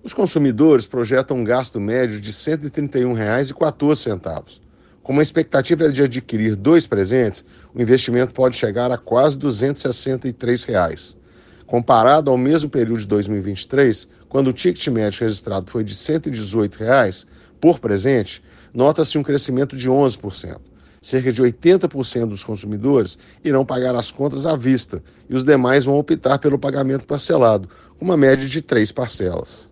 Os consumidores projetam um gasto médio de R$ 131,14. Com uma expectativa de adquirir 2 presentes, o investimento pode chegar a quase R$ 263. Comparado ao mesmo período de 2023, quando o ticket médio registrado foi de R$ 118 por presente, nota-se um crescimento de 11%. Cerca de 80% dos consumidores irão pagar as contas à vista e os demais vão optar pelo pagamento parcelado, com uma média de 3 parcelas.